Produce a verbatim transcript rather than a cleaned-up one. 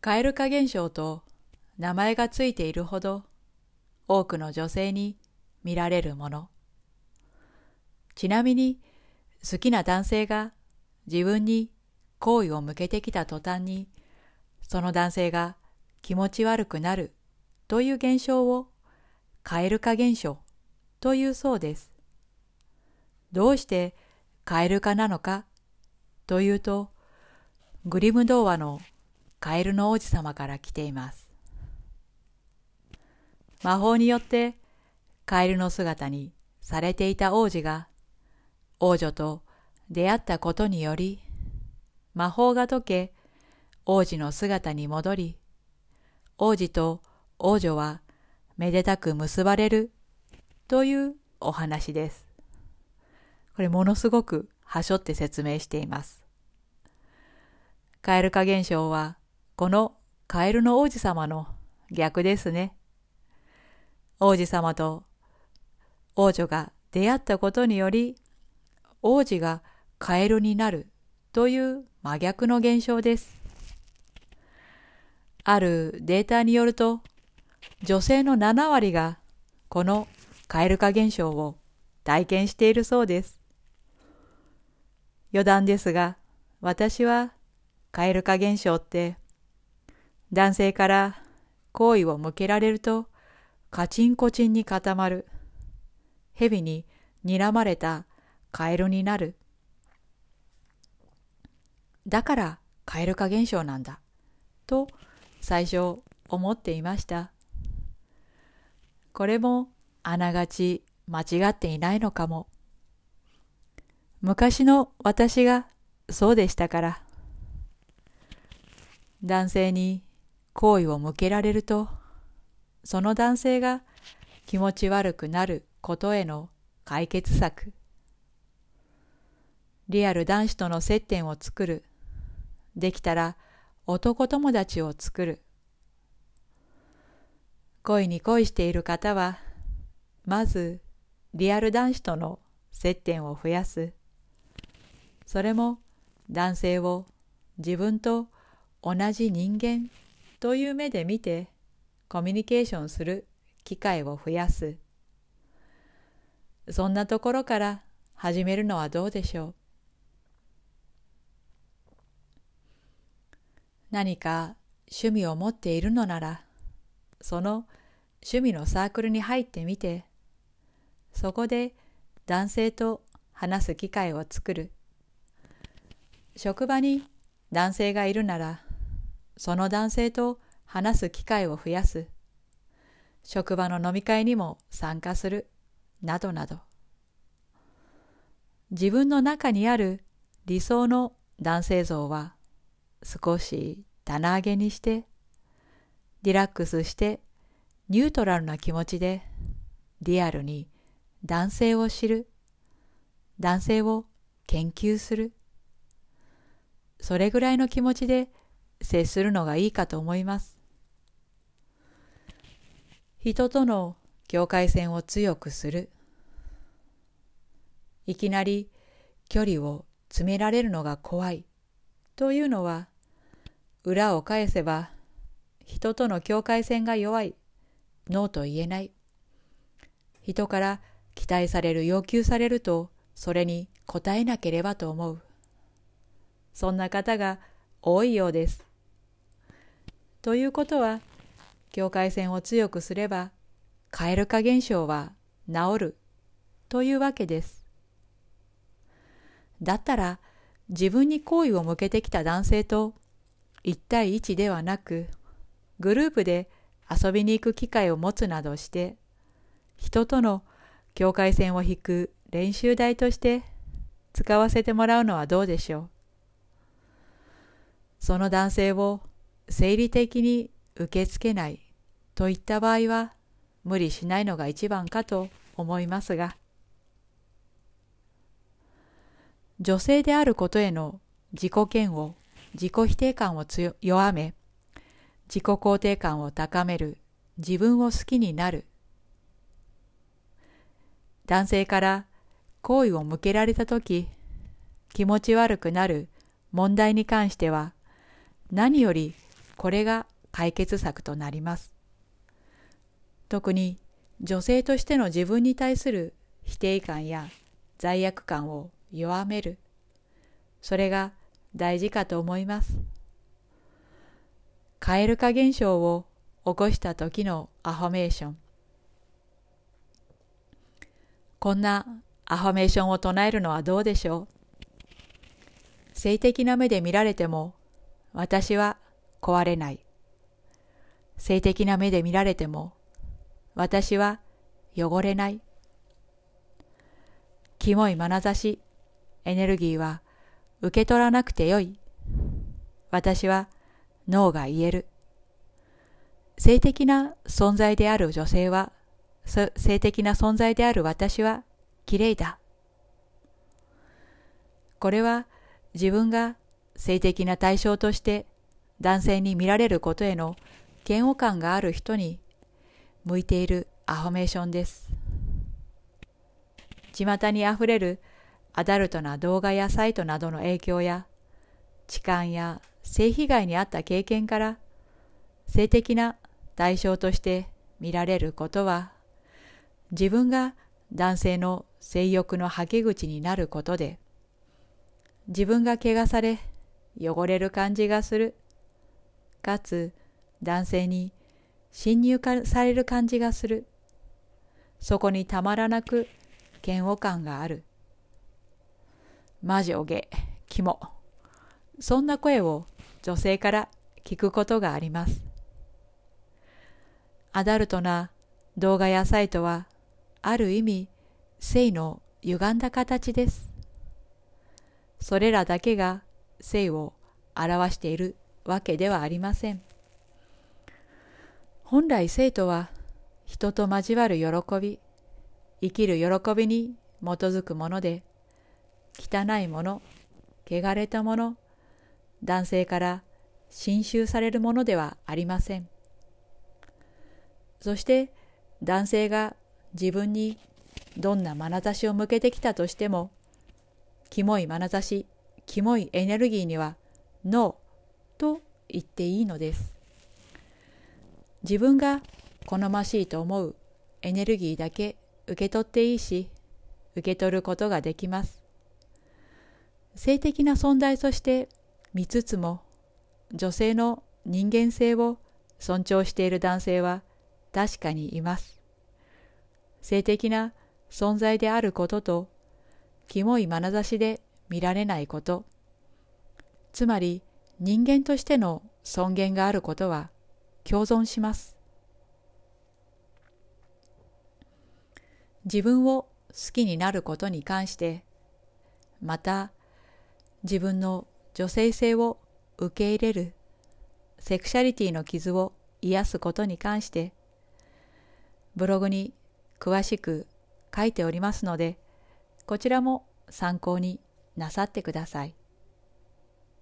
蛙化現象と名前がついているほど多くの女性に見られるもの。ちなみに好きな男性が自分に好意を向けてきた途端にその男性が気持ち悪くなるという現象を蛙化現象というそうです。どうして蛙化なのかというと、グリム童話のカエルの王子様から来ています。魔法によってカエルの姿にされていた王子が王女と出会ったことにより、魔法が解け王子の姿に戻り、王子と王女はめでたく結ばれるというお話です。これものすごくはしょって説明しています。蛙化現象はこのカエルの王子様の逆ですね。王子様と王女が出会ったことにより、王子がカエルになるという真逆の現象です。あるデータによると、女性のななわりがこの蛙化現象を体験しているそうです。余談ですが、私は蛙化現象って男性から好意を向けられるとカチンコチンに固まる、蛇に睨まれたカエルになる、だから蛙化現象なんだと最初思っていました。これもあながち間違っていないのかも。昔の私がそうでしたから。男性に好意を向けられると、その男性が気持ち悪くなることへの解決策。リアル男子との接点を作る。できたら男友達を作る。恋に恋している方は、まずリアル男子との接点を増やす。それも男性を自分と同じ人間という目で見てコミュニケーションする機会を増やす。そんなところから始めるのはどうでしょう。何か趣味を持っているのなら、その趣味のサークルに入ってみて、そこで男性と話す機会を作る。職場に男性がいるなら、その男性と話す機会を増やす。職場の飲み会にも参加する。などなど。自分の中にある理想の男性像は少し棚上げにして、リラックスしてニュートラルな気持ちでリアルに男性を知る。男性を研究する。それぐらいの気持ちで接するのがいいかと思います。人との境界線を強くする。いきなり距離を詰められるのが怖いというのは、裏を返せば人との境界線が弱い、ノーと言えない。人から期待される、要求されるとそれに応えなければと思う。そんな方が多いようです。ということは、境界線を強くすれば蛙化現象は治るというわけです。だったら自分に好意を向けてきた男性と一対一ではなく、グループで遊びに行く機会を持つなどして、人との境界線を引く練習台として使わせてもらうのはどうでしょう。その男性を生理的に受け付けないといった場合は無理しないのが一番かと思いますが、女性であることへの自己嫌悪、自己否定感を強弱め、自己肯定感を高める、自分を好きになる。男性から好意を向けられたとき、気持ち悪くなる問題に関しては、何よりこれが解決策となります。特に女性としての自分に対する否定感や罪悪感を弱める。それが大事かと思います。蛙化現象を起こした時のアファメーション。こんなアファメーションを唱えるのはどうでしょう。性的な目で見られても私は壊れない。性的な目で見られても私は汚れない。キモい眼差し、エネルギーは受け取らなくてよい。私はノーが言える。性的な存在である女性は、性的な存在である私はきれいだ。これは自分が性的な対象として男性に見られることへの嫌悪感がある人に向いているアファメーションです。巷にあふれるアダルトな動画やサイトなどの影響や痴漢や性被害に遭った経験から性的な対象として見られることは自分が男性の性欲のはけ口になることで自分が汚され汚れる感じがするかつ男性に侵入される感じがするそこにたまらなく嫌悪感がある魔女げキモそんな声を女性から聞くことがあります。アダルトな動画やサイトはある意味性の歪んだ形です。それらだけが性を表しているわけではありません。本来性とは人と交わる喜び、生きる喜びに基づくもので、汚いもの、汚れたもの、男性から侵襲されるものではありません。そして男性が自分にどんな眼差しを向けてきたとしても、キモい眼差し、キモいエネルギーにはノーと言っていいのです。自分が好ましいと思うエネルギーだけ受け取っていいし、受け取ることができます。性的な存在として見つつも、女性の人間性を尊重している男性は確かにいます。性的な存在であることと、キモい眼差しで見られないこと、つまり人間としての尊厳があることは共存します。自分を好きになることに関して、また自分の女性性を受け入れるセクシャリティの傷を癒すことに関して、ブログに詳しく書いておりますので、こちらも参考になさってください。